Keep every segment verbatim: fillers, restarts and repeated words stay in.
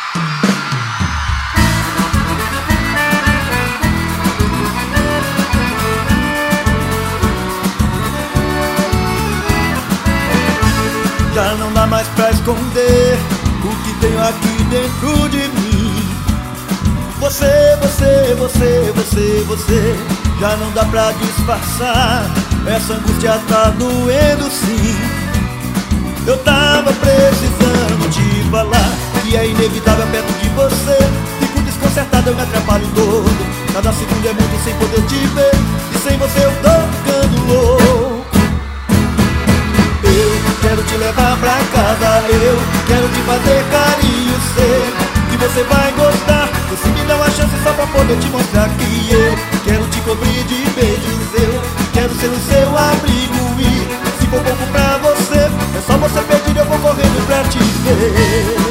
Já não dá mais pra esconder o que tenho aqui dentro de mim. Você, você, você, você, você. Já não dá pra disfarçar, essa angústia tá doendo sim. Eu tava precisando te falar que é inevitável perto de você. Fico desconcertado, eu me atrapalho todo. Cada segundo é muito sem poder te ver, e sem você eu tô ficando louco. Quero te levar pra casa, eu quero te fazer carinho, sei que você vai gostar. Você me dá uma chance só pra poder te mostrar que eu quero te cobrir de beijos, eu quero ser o seu abrigo. E se for pouco pra você, é só você pedir, eu vou correndo pra te ver.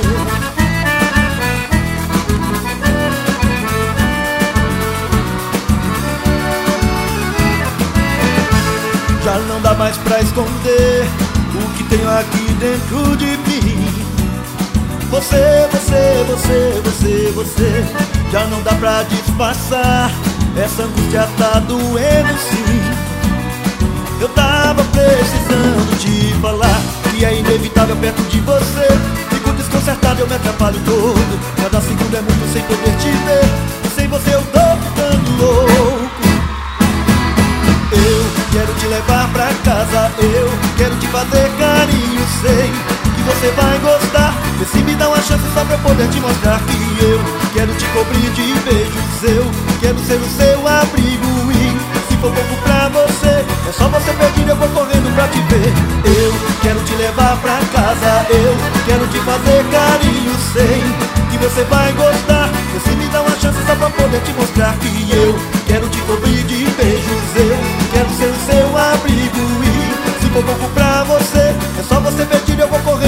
Já não dá mais pra esconder o que tenho aqui dentro de mim. Você, você, você, você, você. Já não dá pra disfarçar, essa angústia tá doendo sim. Eu tava precisando te falar que é inevitável perto de você. Fico desconcertado, eu me atrapalho todo. Cada segundo é muito sem poder te ver, e sem você eu tô ficando louco. Eu quero te levar pra casa, eu quero te fazer carinho, sei que você vai gostar. Vê se me dá uma chance só pra eu poder te mostrar que eu quero te cobrir de beijos, eu quero ser o seu abrigo. E se for pouco pra você, é só você pedir, eu vou correndo pra te ver. Eu quero te levar pra casa, eu quero te fazer carinho, sei que você vai gostar. Vê se me dá uma chance só pra poder te mostrar que eu quero te cobrir de beijos, eu quero ser o seu abrigo. E se for pouco pra você, é só você pedir, eu vou correr